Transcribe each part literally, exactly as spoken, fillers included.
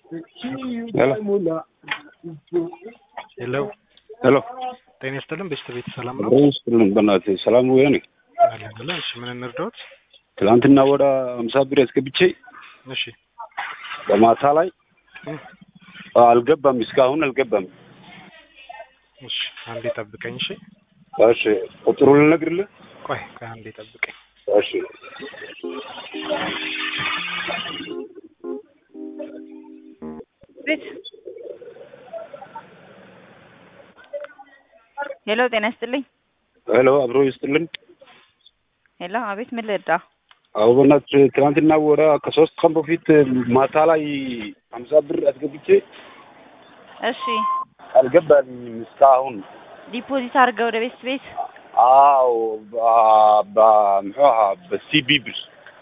Hello. Hello. Hello. ጤና ይስጥልን ቤተሰቤት ሰላም ነው? ይስጥልን በእናትህ ሰላም ወይ ነኝ? አለሁልህ። እሺ ምን እንርዳዎት? ትናንትና ወደ አምሳ ብር አስገብቼ እሺ በማታ ላይ አልገባም፣ እስካሁን አልገባም። እሺ አንዴ ጠብቀኝ። እሺ እሺ ቁጥሩን ልነግርልህ? ቆይ ቆይ አንዴ ጠብቀኝ። እሺ ቤት ሄሎ ጤና ይስጥልኝ። ሄሎ አብሮ ይስጥልን። ሄሎ አቤት ምን ልርዳ? አዎ በእናትህ ትናንትና ወደ ከሶስት ቀን በፊት ማታ ላይ አምሳ ብር አስገብቼ እሺ አልገባልኝም እስካሁን። ዲፖዚት አድርገህ ወደ ቤት ቤት? አዎ በምሖሃ በሲቢ ብር።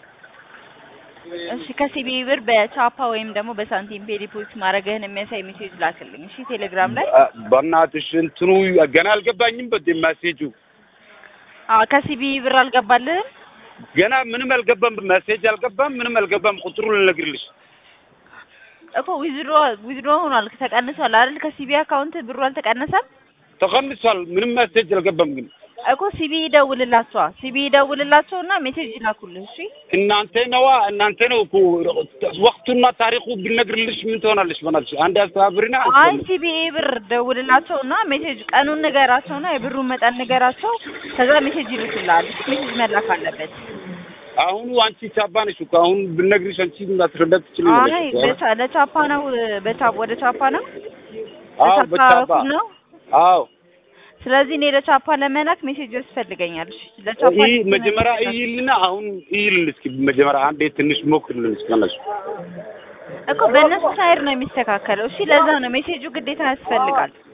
እሺ ከሲቢ ብር በቻፓ ወይም ደግሞ በሳንቲም ፔ ዲፖዚት ማድረግህን የሚያሳይ ሜሴጅ ላክልኝ። እሺ ቴሌግራም ላይ በእናትሽ እንትኑ ገና አልገባኝም። በዚህ ሜሴጁ አዎ ከሲቢ ብር አልገባልህም? ገና ምንም አልገባም፣ ሜሴጅ አልገባም፣ ምንም አልገባም። ቁጥሩን ልነግርልሽ እኮ ዊዝድሮ ዊዝድሮ ሆኗል፣ ተቀንሷል አይደል? ከሲቢ አካውንት ብሩ አልተቀነሰም? ተቀንሷል። ምንም ሜሴጅ አልገባም። ግን እኮ ሲቢ ደውልላቸው ሲቢ ደውልላቸውና ሜሴጅ ላኩልህ። እሺ እናንተ ነዋ እናንተ ነው እኮ ወቅቱና ታሪኩ ብነግርልሽ ምን ትሆናለሽ? በእናትሽ አንድ አስተባብሪና አይ ሲቢ ብር ደውልላቸውና ሜሴጅ ቀኑን ንገራቸውና የብሩን መጠን ንገራቸው። ከዛ ሜሴጅ ይልኩልሃል። ሜሴጅ መላክ አለበት። አሁን አንቺ ቻፓ ነሽ እኮ አሁን ብነግርሽ አንቺ ማስረዳት ትችላለሽ። አይ በቻ ለቻፓ ነው በቻፓ ወደ ቻፓ ነው። አዎ በቻፓ ነው። አዎ ስለዚህ እኔ ለቻፓ ለመላክ ሜሴጅ ያስፈልገኛል። እሺ ለቻፓ ይሄ መጀመሪያ ይልና አሁን ይልን እስኪ መጀመሪያ አንዴ ትንሽ ሞክርልን እስኪ ማለት እኮ በእነሱ ሳይድ ነው የሚስተካከለው። እሺ ለዛ ነው ሜሴጁ ግዴታ ያስፈልጋል።